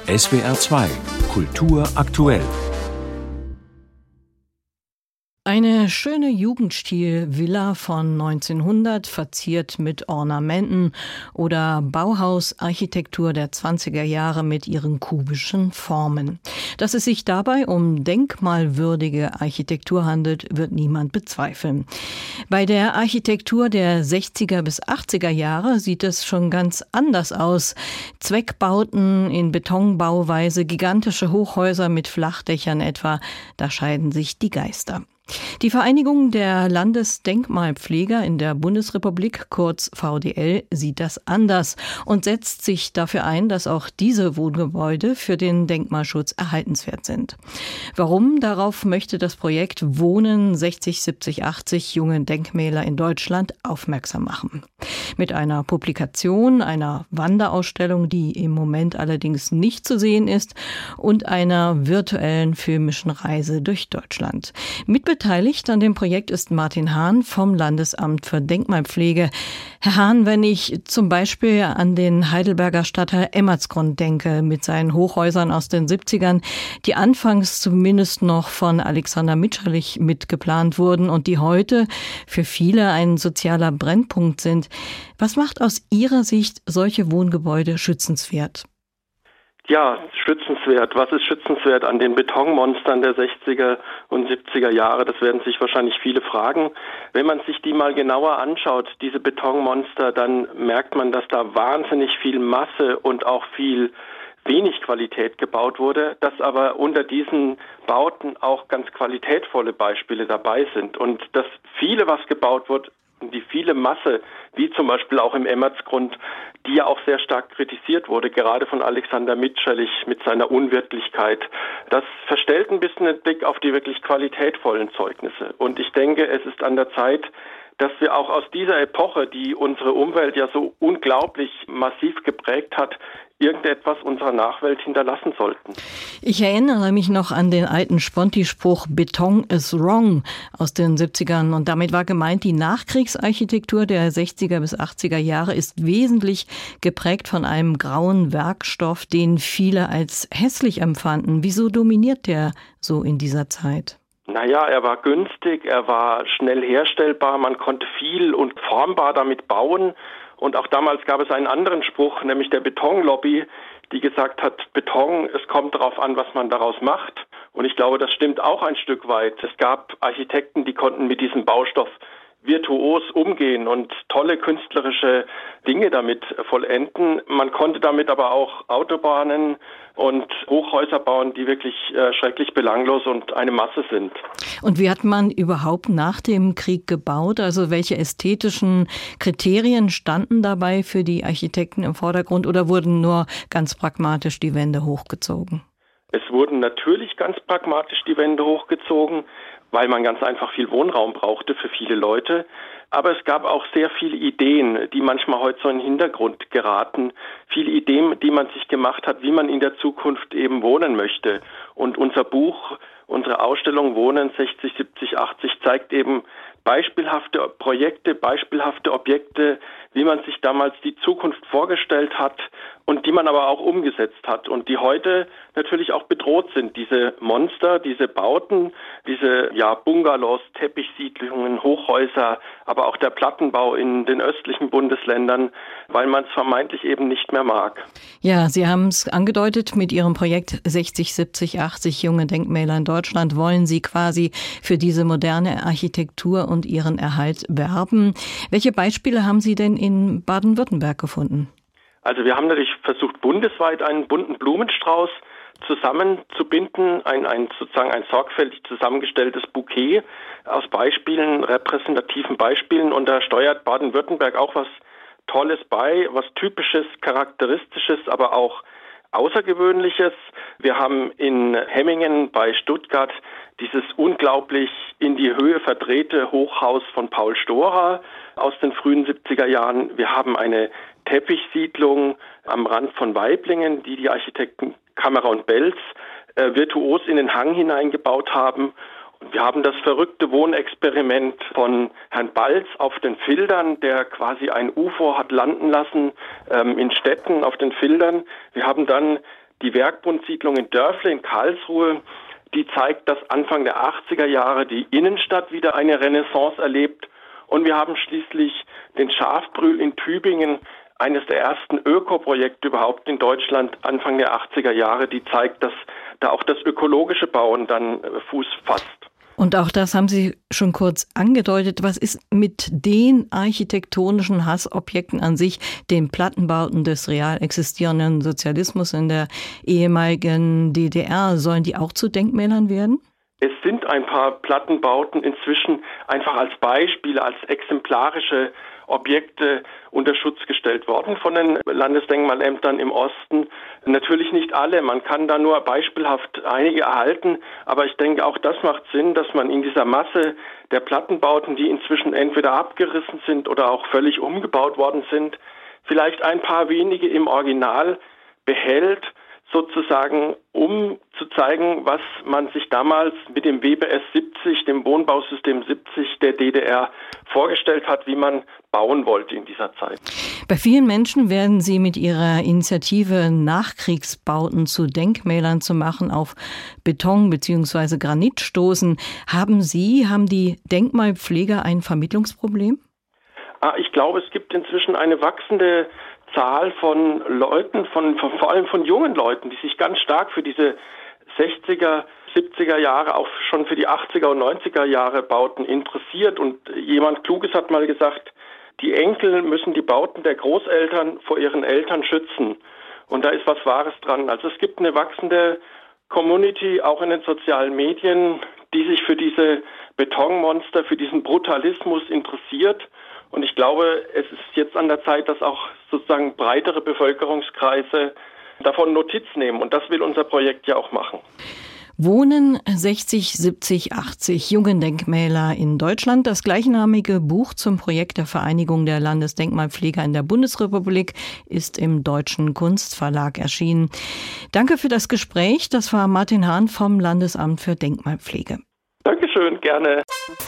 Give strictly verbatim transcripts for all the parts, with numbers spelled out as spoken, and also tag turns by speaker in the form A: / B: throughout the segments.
A: S W R zwei Kultur aktuell.
B: Eine schöne Jugendstil-Villa von neunzehnhundert, verziert mit Ornamenten, oder Bauhausarchitektur der zwanziger Jahre mit ihren kubischen Formen. Dass es sich dabei um denkmalwürdige Architektur handelt, wird niemand bezweifeln. Bei der Architektur der sechziger bis achtziger Jahre sieht es schon ganz anders aus. Zweckbauten in Betonbauweise, gigantische Hochhäuser mit Flachdächern etwa, da scheiden sich die Geister. Die Vereinigung der Landesdenkmalpfleger in der Bundesrepublik, kurz V D L, sieht das anders und setzt sich dafür ein, dass auch diese Wohngebäude für den Denkmalschutz erhaltenswert sind. Warum? Darauf möchte das Projekt Wohnen sechzig, siebzig, achtzig junge Denkmäler in Deutschland aufmerksam machen. Mit einer Publikation, einer Wanderausstellung, die im Moment allerdings nicht zu sehen ist, und einer virtuellen filmischen Reise durch Deutschland. Mit Beteiligt an dem Projekt ist Martin Hahn vom Landesamt für Denkmalpflege. Herr Hahn, wenn ich zum Beispiel an den Heidelberger Stadtteil Emmertsgrund denke, mit seinen Hochhäusern aus den siebzigern, die anfangs zumindest noch von Alexander Mitscherlich mitgeplant wurden und die heute für viele ein sozialer Brennpunkt sind. Was macht aus Ihrer Sicht solche Wohngebäude schützenswert?
C: Ja, schützenswert. Was ist schützenswert an den Betonmonstern der sechziger und siebziger Jahre? Das werden sich wahrscheinlich viele fragen. Wenn man sich die mal genauer anschaut, diese Betonmonster, dann merkt man, dass da wahnsinnig viel Masse und auch viel wenig Qualität gebaut wurde, dass aber unter diesen Bauten auch ganz qualitätvolle Beispiele dabei sind und dass viele, was gebaut wird, die viele Masse, wie zum Beispiel auch im Emmertsgrund, die ja auch sehr stark kritisiert wurde, gerade von Alexander Mitscherlich mit seiner Unwirtlichkeit. Das verstellt ein bisschen den Blick auf die wirklich qualitätvollen Zeugnisse. Und ich denke, es ist an der Zeit, dass wir auch aus dieser Epoche, die unsere Umwelt ja so unglaublich massiv geprägt hat, irgendetwas unserer Nachwelt hinterlassen sollten.
B: Ich erinnere mich noch an den alten Sponti-Spruch "Beton is wrong" aus den siebzigern. Und damit war gemeint, die Nachkriegsarchitektur der sechziger bis achtziger Jahre ist wesentlich geprägt von einem grauen Werkstoff, den viele als hässlich empfanden. Wieso dominiert der so in dieser Zeit?
C: Naja, er war günstig, er war schnell herstellbar, man konnte viel und formbar damit bauen. Und auch damals gab es einen anderen Spruch, nämlich der Betonlobby, die gesagt hat, Beton, es kommt darauf an, was man daraus macht. Und ich glaube, das stimmt auch ein Stück weit. Es gab Architekten, die konnten mit diesem Baustoff virtuos umgehen und tolle künstlerische Dinge damit vollenden. Man konnte damit aber auch Autobahnen und Hochhäuser bauen, die wirklich äh, schrecklich belanglos und eine Masse sind.
B: Und wie hat man überhaupt nach dem Krieg gebaut? Also welche ästhetischen Kriterien standen dabei für die Architekten im Vordergrund oder wurden nur ganz pragmatisch die Wände hochgezogen?
C: Es wurden natürlich ganz pragmatisch die Wände hochgezogen, weil man ganz einfach viel Wohnraum brauchte für viele Leute. Aber es gab auch sehr viele Ideen, die manchmal heute so in den Hintergrund geraten. Viele Ideen, die man sich gemacht hat, wie man in der Zukunft eben wohnen möchte. Und unser Buch, unsere Ausstellung Wohnen sechzig, siebzig, achtzig zeigt eben beispielhafte Projekte, beispielhafte Objekte, wie man sich damals die Zukunft vorgestellt hat und die man aber auch umgesetzt hat und die heute natürlich auch bedroht sind. Diese Monster, diese Bauten, diese ja Bungalows, Teppichsiedlungen, Hochhäuser, aber auch der Plattenbau in den östlichen Bundesländern, weil man es vermeintlich eben nicht mehr mag.
B: Ja, Sie haben es angedeutet, mit Ihrem Projekt sechzig, siebzig, achtzig junge Denkmäler in Deutschland wollen Sie quasi für diese moderne Architektur und ihren Erhalt werben. Welche Beispiele haben Sie denn in Baden-Württemberg gefunden?
C: Also wir haben natürlich versucht, bundesweit einen bunten Blumenstrauß zusammenzubinden, ein, ein sozusagen ein sorgfältig zusammengestelltes Bouquet aus Beispielen, repräsentativen Beispielen, und da steuert Baden-Württemberg auch was Tolles bei, was Typisches, Charakteristisches, aber auch Außergewöhnliches. Wir haben in Hemmingen bei Stuttgart dieses unglaublich in die Höhe verdrehte Hochhaus von Paul Storer aus den frühen siebziger Jahren. Wir haben eine Teppichsiedlung am Rand von Waiblingen, die die Architekten Kammerer und Belz äh, virtuos in den Hang hineingebaut haben. Und wir haben das verrückte Wohnexperiment von Herrn Balz auf den Fildern, der quasi ein U F O hat landen lassen ähm, in Städten auf den Fildern. Wir haben dann Die Werkbundsiedlung in Dörfle in Karlsruhe, die zeigt, dass Anfang der achtziger Jahre die Innenstadt wieder eine Renaissance erlebt. Und wir haben schließlich den Schafbrühl in Tübingen, eines der ersten Ökoprojekte überhaupt in Deutschland Anfang der achtziger Jahre, die zeigt, dass da auch das ökologische Bauen dann Fuß fasst.
B: Und auch das haben Sie schon kurz angedeutet. Was ist mit den architektonischen Hassobjekten an sich, den Plattenbauten des real existierenden Sozialismus in der ehemaligen D D R? Sollen die auch zu Denkmälern werden?
C: Es sind ein paar Plattenbauten inzwischen einfach als Beispiele, als exemplarische Objekte unter Schutz gestellt worden von den Landesdenkmalämtern im Osten. Natürlich nicht alle, man kann da nur beispielhaft einige erhalten, aber ich denke, auch das macht Sinn, dass man in dieser Masse der Plattenbauten, die inzwischen entweder abgerissen sind oder auch völlig umgebaut worden sind, vielleicht ein paar wenige im Original behält, sozusagen, um zu zeigen, was man sich damals mit dem W B S siebzig, dem Wohnbausystem siebzig der D D R vorgestellt hat, wie man bauen wollte in dieser Zeit.
B: Bei vielen Menschen werden Sie mit Ihrer Initiative, Nachkriegsbauten zu Denkmälern zu machen, auf Beton bzw. Granit stoßen. Haben Sie, haben die Denkmalpfleger ein Vermittlungsproblem?
C: Ah, ich glaube, es gibt inzwischen eine wachsende Zahl von Leuten, von, von vor allem von jungen Leuten, die sich ganz stark für diese sechziger, siebziger Jahre, auch schon für die achtziger und neunziger Jahre Bauten interessiert. Und jemand Kluges hat mal gesagt, die Enkel müssen die Bauten der Großeltern vor ihren Eltern schützen. Und da ist was Wahres dran. Also es gibt eine wachsende Community, auch in den sozialen Medien, die sich für diese Betonmonster, für diesen Brutalismus interessiert. Und ich glaube, es ist jetzt an der Zeit, dass auch sozusagen breitere Bevölkerungskreise davon Notiz nehmen. Und das will unser Projekt ja auch machen.
B: Wohnen sechzig, siebzig, achtzig Jugenddenkmäler in Deutschland. Das gleichnamige Buch zum Projekt der Vereinigung der Landesdenkmalpfleger in der Bundesrepublik ist im Deutschen Kunstverlag erschienen. Danke für das Gespräch. Das war Martin Hahn vom Landesamt für Denkmalpflege.
C: Dankeschön, gerne.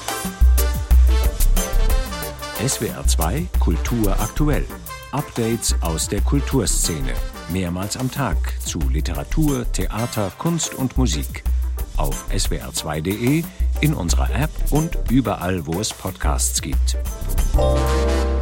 A: S W R zwei Kultur aktuell. Updates aus der Kulturszene. Mehrmals am Tag zu Literatur, Theater, Kunst und Musik. Auf S W R zwei Punkt de, in unserer App und überall, wo es Podcasts gibt.